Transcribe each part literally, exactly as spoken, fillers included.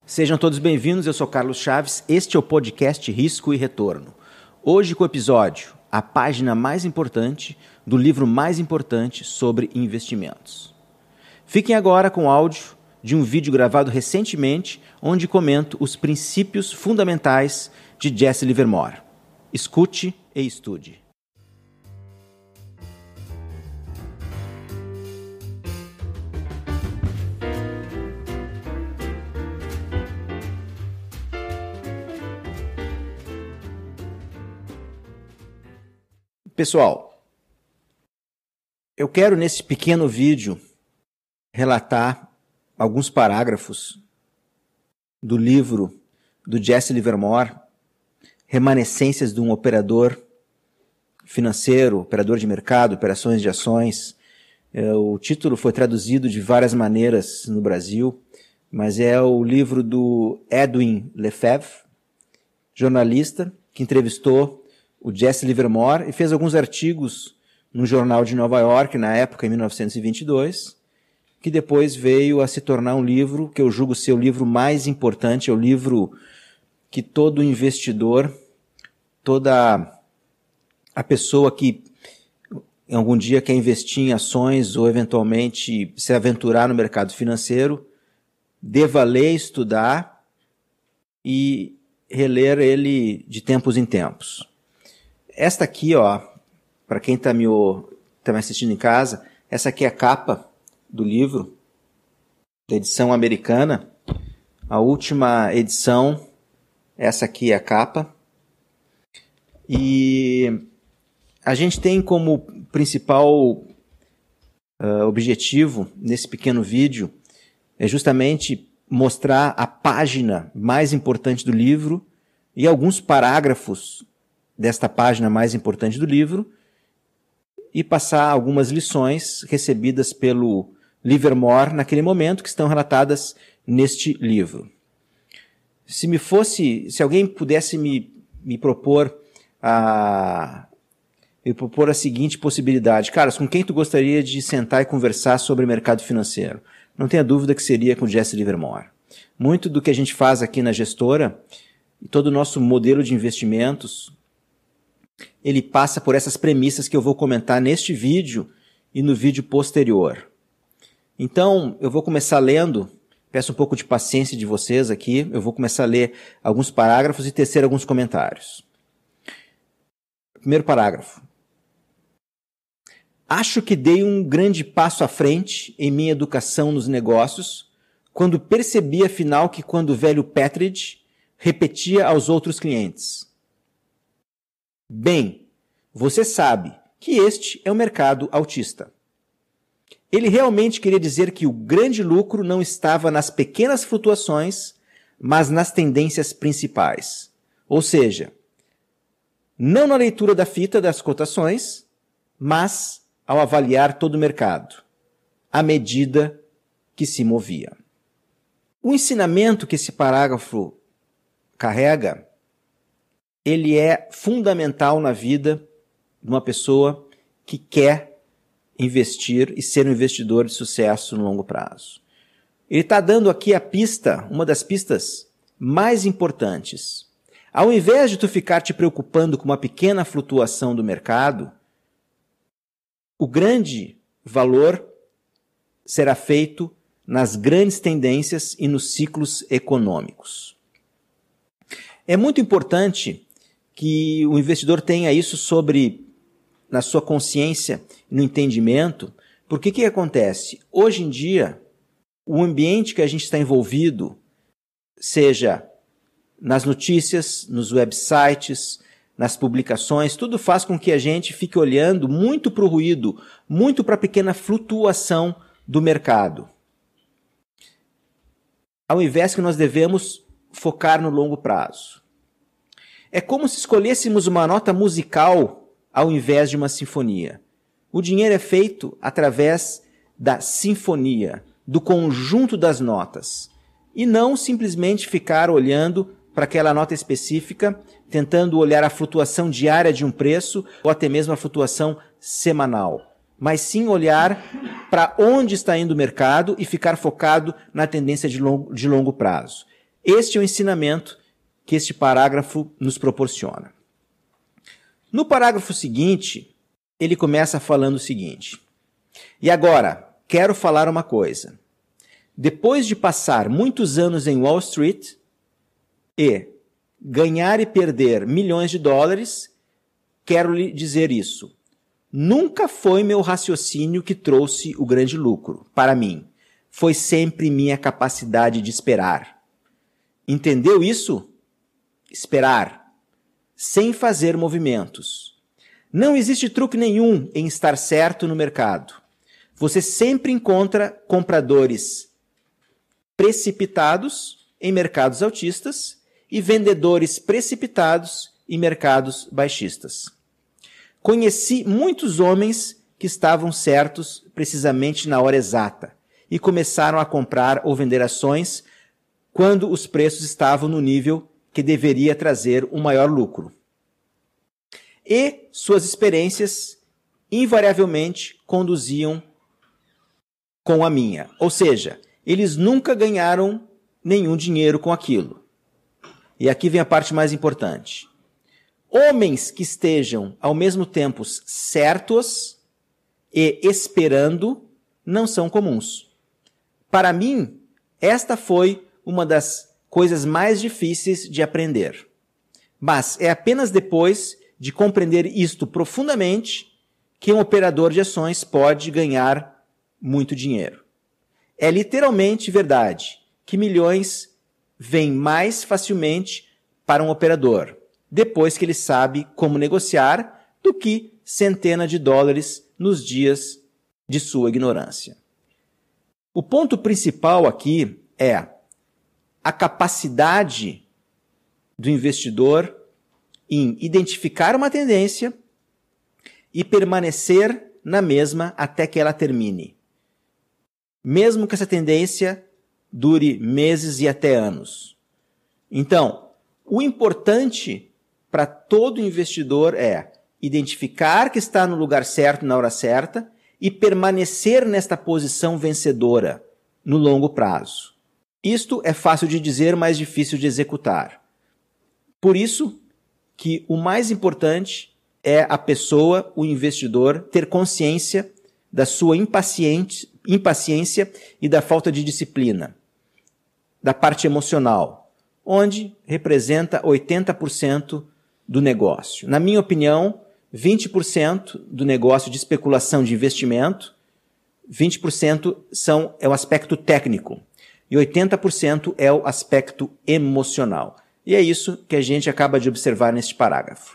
Sejam todos bem-vindos, eu sou Carlos Chaves, este é o podcast Risco e Retorno. Hoje com o episódio, a página mais importante do livro mais importante sobre investimentos. Fiquem agora com o áudio de um vídeo gravado recentemente, onde comento os princípios fundamentais de Jesse Livermore. Escute e estude. Pessoal, eu quero nesse pequeno vídeo relatar alguns parágrafos do livro do Jesse Livermore, Remanescências de um Operador Financeiro, Operador de Mercado, Operações de Ações. O título foi traduzido de várias maneiras no Brasil, mas é o livro do Edwin Lefebvre, jornalista que entrevistou o Jesse Livermore e fez alguns artigos no jornal de Nova York, na época, em mil novecentos e vinte e dois, que depois veio a se tornar um livro que eu julgo ser o livro mais importante, é o livro que todo investidor, toda a pessoa que em algum dia quer investir em ações ou eventualmente se aventurar no mercado financeiro, deva ler, estudar e reler ele de tempos em tempos. Esta aqui, ó, para quem está me, tá me assistindo em casa, essa aqui é a capa do livro, da edição americana. A última edição, essa aqui é a capa. E a gente tem como principal uh, objetivo nesse pequeno vídeo é justamente mostrar a página mais importante do livro e alguns parágrafos desta página mais importante do livro e passar algumas lições recebidas pelo Livermore naquele momento que estão relatadas neste livro. Se me fosse, se alguém pudesse me, me propor a me propor a seguinte possibilidade: Carlos, com quem tu gostaria de sentar e conversar sobre mercado financeiro? Não tenha dúvida que seria com Jesse Livermore. Muito do que a gente faz aqui na gestora e todo o nosso modelo de investimentos, ele passa por essas premissas que eu vou comentar neste vídeo e no vídeo posterior. Então, eu vou começar lendo, peço um pouco de paciência de vocês aqui, eu vou começar a ler alguns parágrafos e tecer alguns comentários. Primeiro parágrafo. Acho que dei um grande passo à frente em minha educação nos negócios, quando percebi afinal que quando o velho Petridge repetia aos outros clientes: bem, você sabe que este é um mercado altista. Ele realmente queria dizer que o grande lucro não estava nas pequenas flutuações, mas nas tendências principais. Ou seja, não na leitura da fita das cotações, mas ao avaliar todo o mercado, à medida que se movia. O ensinamento que esse parágrafo carrega, ele é fundamental na vida de uma pessoa que quer investir e ser um investidor de sucesso no longo prazo. Ele está dando aqui a pista, uma das pistas mais importantes. Ao invés de tu ficar te preocupando com uma pequena flutuação do mercado, o grande valor será feito nas grandes tendências e nos ciclos econômicos. É muito importante que o investidor tenha isso sobre, na sua consciência, no entendimento, porque o que acontece? Hoje em dia, o ambiente que a gente está envolvido, seja nas notícias, nos websites, nas publicações, tudo faz com que a gente fique olhando muito para o ruído, muito para a pequena flutuação do mercado. Ao invés que nós devemos focar no longo prazo. É como se escolhêssemos uma nota musical ao invés de uma sinfonia. O dinheiro é feito através da sinfonia, do conjunto das notas, e não simplesmente ficar olhando para aquela nota específica, tentando olhar a flutuação diária de um preço ou até mesmo a flutuação semanal, mas sim olhar para onde está indo o mercado e ficar focado na tendência de longo, de longo prazo. Este é o ensinamento que este parágrafo nos proporciona. No parágrafo seguinte, ele começa falando o seguinte: e agora, quero falar uma coisa. Depois de passar muitos anos em Wall Street e ganhar e perder milhões de dólares, quero lhe dizer isso. Nunca foi meu raciocínio que trouxe o grande lucro para mim. Foi sempre minha capacidade de esperar. Entendeu isso? Esperar, sem fazer movimentos. Não existe truque nenhum em estar certo no mercado. Você sempre encontra compradores precipitados em mercados altistas e vendedores precipitados em mercados baixistas. Conheci muitos homens que estavam certos precisamente na hora exata e começaram a comprar ou vender ações quando os preços estavam no nível que deveria trazer um maior lucro. E suas experiências invariavelmente conduziam com a minha. Ou seja, eles nunca ganharam nenhum dinheiro com aquilo. E aqui vem a parte mais importante. Homens que estejam ao mesmo tempo certos e esperando não são comuns. Para mim, esta foi uma das coisas mais difíceis de aprender. Mas é apenas depois de compreender isto profundamente que um operador de ações pode ganhar muito dinheiro. É literalmente verdade que milhões vêm mais facilmente para um operador depois que ele sabe como negociar do que centenas de dólares nos dias de sua ignorância. O ponto principal aqui é a capacidade do investidor em identificar uma tendência e permanecer na mesma até que ela termine. Mesmo que essa tendência dure meses e até anos. Então, o importante para todo investidor é identificar que está no lugar certo na hora certa e permanecer nesta posição vencedora no longo prazo. Isto é fácil de dizer, mas difícil de executar. Por isso que o mais importante é a pessoa, o investidor, ter consciência da sua impaciente, impaciência e da falta de disciplina, da parte emocional, onde representa oitenta por cento do negócio. Na minha opinião, vinte por cento do negócio de especulação de investimento, vinte por cento são, é o aspecto técnico e oitenta por cento é o aspecto emocional. E é isso que a gente acaba de observar neste parágrafo.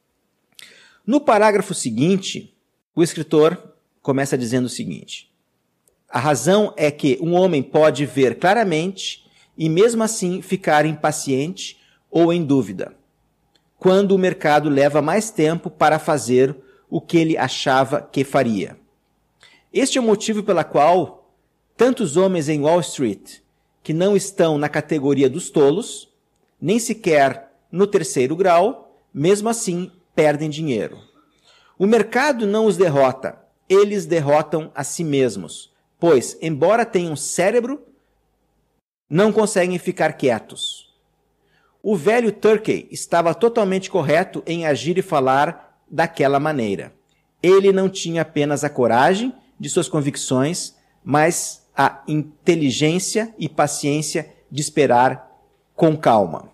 No parágrafo seguinte, o escritor começa dizendo o seguinte: a razão é que um homem pode ver claramente e mesmo assim ficar impaciente ou em dúvida, quando o mercado leva mais tempo para fazer o que ele achava que faria. Este é o motivo pela qual tantos homens em Wall Street, que não estão na categoria dos tolos, nem sequer no terceiro grau, mesmo assim perdem dinheiro. O mercado não os derrota, eles derrotam a si mesmos, pois, embora tenham cérebro, não conseguem ficar quietos. O velho Turkey estava totalmente correto em agir e falar daquela maneira. Ele não tinha apenas a coragem de suas convicções, mas a inteligência e paciência de esperar com calma.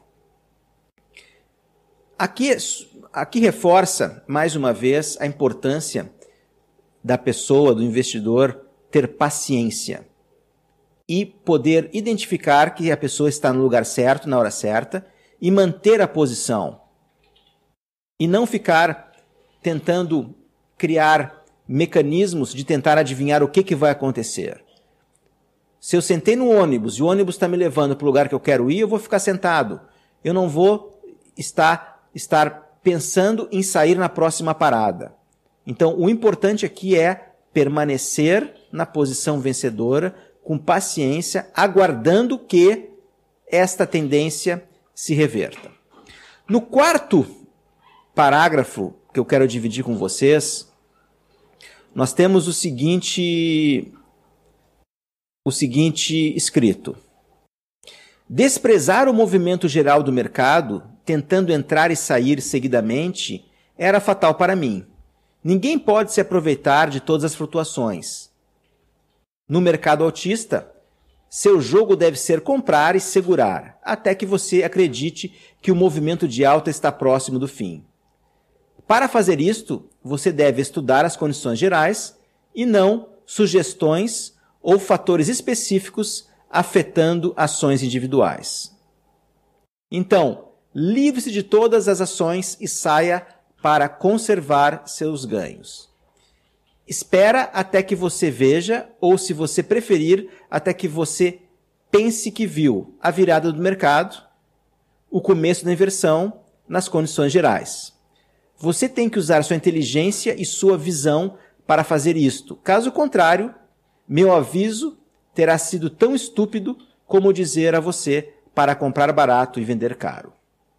Aqui, aqui reforça, mais uma vez, a importância da pessoa, do investidor, ter paciência e poder identificar que a pessoa está no lugar certo, na hora certa, e manter a posição. E não ficar tentando criar mecanismos de tentar adivinhar o que, que vai acontecer. Se eu sentei no ônibus e o ônibus está me levando para o lugar que eu quero ir, eu vou ficar sentado. Eu não vou estar, estar pensando em sair na próxima parada. Então, o importante aqui é permanecer na posição vencedora, com paciência, aguardando que esta tendência se reverta. No quarto parágrafo que eu quero dividir com vocês, nós temos o seguinte, o seguinte escrito: Desprezar o movimento geral do mercado, tentando entrar e sair seguidamente, era fatal para mim. Ninguém pode se aproveitar de todas as flutuações. No mercado altista, seu jogo deve ser comprar e segurar, até que você acredite que o movimento de alta está próximo do fim. Para fazer isto, você deve estudar as condições gerais e não sugestões ou fatores específicos afetando ações individuais. Então, livre-se de todas as ações e saia para conservar seus ganhos. Espera até que você veja, ou se você preferir, até que você pense que viu a virada do mercado, o começo da inversão nas condições gerais. Você tem que usar sua inteligência e sua visão para fazer isto. Caso contrário, meu aviso terá sido tão estúpido como dizer a você para comprar barato e vender caro.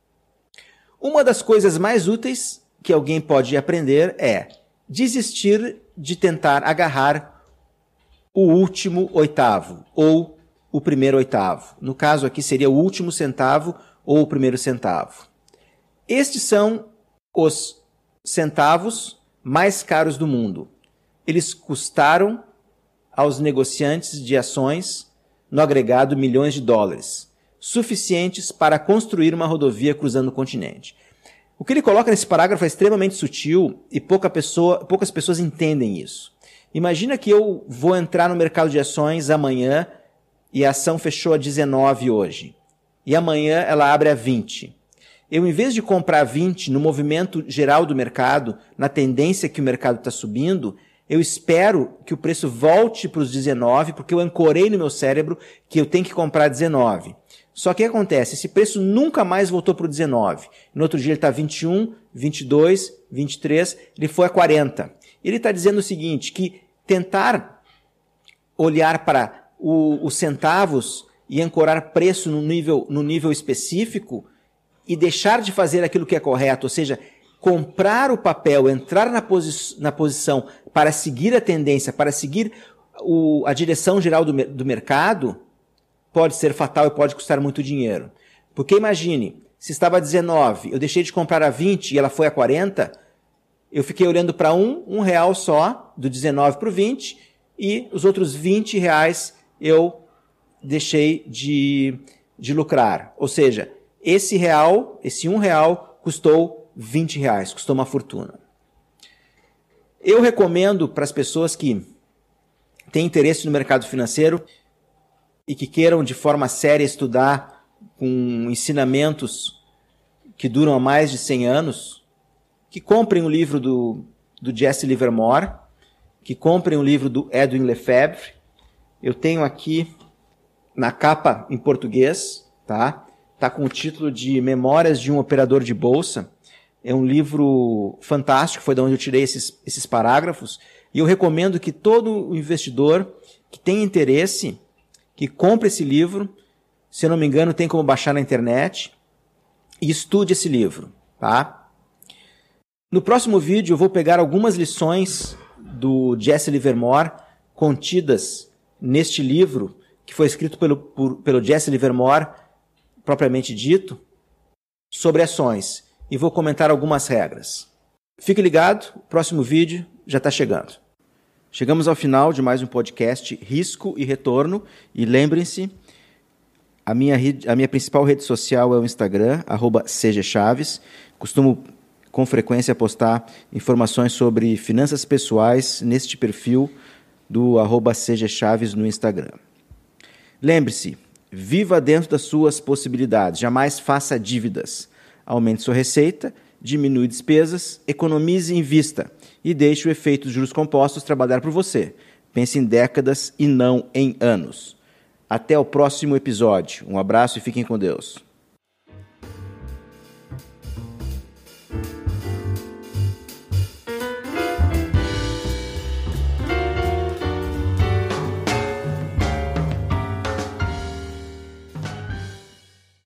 Uma das coisas mais úteis que alguém pode aprender é desistir de tentar agarrar o último oitavo ou o primeiro oitavo. No caso aqui seria o último centavo ou o primeiro centavo. Estes são os centavos mais caros do mundo. Eles custaram aos negociantes de ações, no agregado, milhões de dólares, suficientes para construir uma rodovia cruzando o continente. O que ele coloca nesse parágrafo é extremamente sutil e pouca pessoa, poucas pessoas entendem isso. Imagina que eu vou entrar no mercado de ações amanhã e a ação fechou a dezenove hoje. E amanhã ela abre a vinte. Eu, em vez de comprar vinte no movimento geral do mercado, na tendência que o mercado está subindo, eu espero que o preço volte para os dezenove, porque eu ancorei no meu cérebro que eu tenho que comprar dezenove. Só que o que acontece? Esse preço nunca mais voltou para o dezenove. No outro dia ele está vinte e um, vinte e dois, vinte e três, ele foi a quarenta. Ele está dizendo o seguinte, que tentar olhar para o, os centavos e ancorar preço no nível, no nível específico e deixar de fazer aquilo que é correto, ou seja, comprar o papel, entrar na, posi na posição para seguir a tendência, para seguir o, a direção geral do, do mercado, pode ser fatal e pode custar muito dinheiro. Porque imagine, se estava a dezenove, eu deixei de comprar a vinte e ela foi a quarenta, eu fiquei olhando para um, um real só, do dezenove para o vinte, e os outros vinte reais eu deixei de, de lucrar. Ou seja, esse real, esse um real, custou vinte reais, custou uma fortuna. Eu recomendo para as pessoas que têm interesse no mercado financeiro e que queiram de forma séria estudar com ensinamentos que duram há mais de cem anos, que comprem o livro do, do Jesse Livermore, que comprem o livro do Edwin Lefebvre. Eu tenho aqui na capa em português, tá? Tá com o título de Memórias de um Operador de Bolsa. É um livro fantástico, foi de onde eu tirei esses, esses parágrafos, e eu recomendo que todo investidor que tem interesse, que compre esse livro, se eu não me engano tem como baixar na internet, e estude esse livro, tá? No próximo vídeo eu vou pegar algumas lições do Jesse Livermore contidas neste livro, que foi escrito pelo, por, pelo Jesse Livermore, propriamente dito, sobre ações. E vou comentar algumas regras. Fique ligado, o próximo vídeo já está chegando. Chegamos ao final de mais um podcast Risco e Retorno. E lembrem-se, a minha, a minha principal rede social é o Instagram, arroba C G Chaves. Costumo com frequência postar informações sobre finanças pessoais neste perfil do arroba C G Chaves no Instagram. Lembre-se, viva dentro das suas possibilidades, jamais faça dívidas. Aumente sua receita, diminui despesas, economize e invista e deixe o efeito dos juros compostos trabalhar por você. Pense em décadas e não em anos. Até o próximo episódio. Um abraço e fiquem com Deus.